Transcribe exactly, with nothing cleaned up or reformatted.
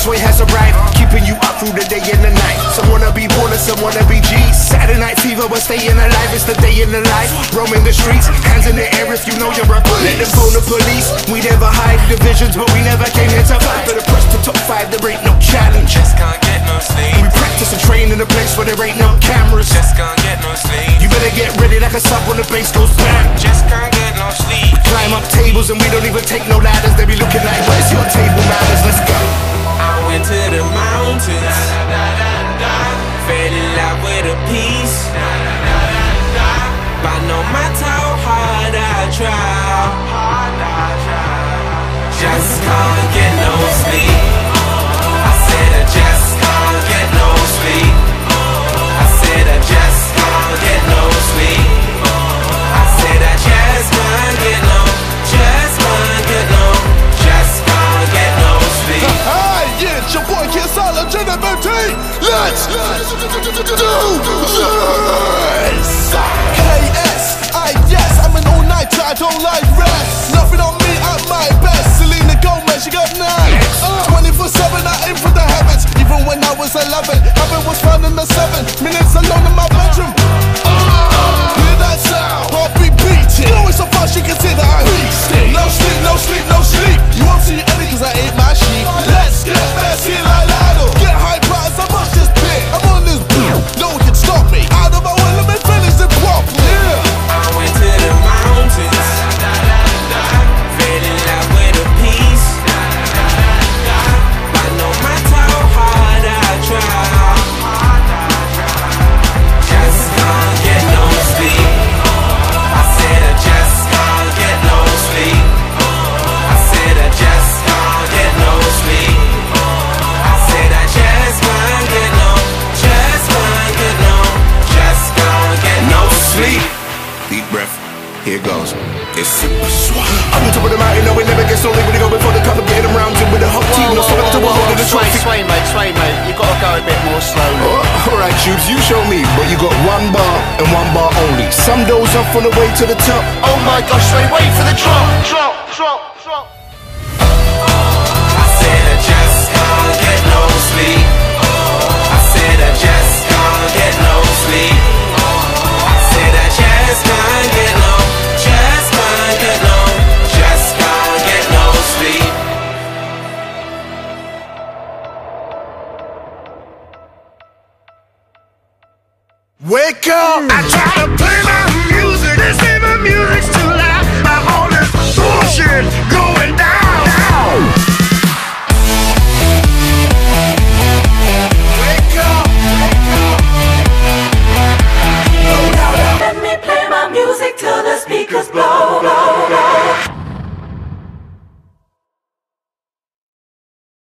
Sway has arrived, keeping you up through the day and the night. Some wanna be Warner, some wanna be G. Saturday night fever, we're staying alive. It's the day in the life. Roaming the streets, hands in the air if you know you're a police. Let them phone the police. We never hide divisions, but we never came here to fight. For the press to top five, there ain't no challenge. Just can't get no sleep. We practice and train in a place where there ain't no cameras. Just can't get no sleep. You better get ready like a sub when the bass goes bang. Just can't get no sleep. We climb up tables and we don't even take no ladders. They be looking like, where's your table manners? Let's go. I went to the mountains, fell in love with a piece. But no matter how hard I try, just can't get no sleep. I said I just can't get no sleep. I said I just can't get no sleep. I said I just can't get no, just can't get no, just can't get no sleep. Hey, yeah, it's your boy Kid Solid, Gentleman T. Let's do this. K S I yes, I'm an all-nighter, I don't like rest. Nothing on me at my best. Selena Gomez, she got nine. twenty-four seven, I aim for the heavens. Even when I was eleven, having was fun in the seven minutes alone in my bedroom. Hear that sound? Heartbeat beating. You know it's so fast, you can see that I beat. No sleep, no sleep, no sleep. You won't see any cause I ate my sheep. Let's get messy like Lado. Get high price, I must just pay. I'm on this boom, no one can stop me. Out of my will, let me finish the pop. Yeah. I went to the mountains, fell in love with a piece. But no matter how hard I try, just can't get no sleep. I said I just can't get no sleep. I said I just can't get no sleep. I said I just can't get no, just can't get no, just can't get no sleep. Deep breath, here goes. It's super swag. I'm on top of the mountain, no, it never gets lonely when you go before the cup and get them round to with a hot team. No swimming to a hold of the Sway, trophy. sway, mate, sway, mate. You gotta go a bit more slowly. Oh, alright, Tubes, you show me, but you got one bar and one bar only. Some doze up on the way to the top. Oh my gosh, Sway, wait for the drop, drop, drop, drop. I said I just can't get no sleep. I said I just can't get no sleep. I said I just can't get no, just can't get no, just can't get no sleep. Wake up! I try to play my music, they say my music's too loud. My all this bullshit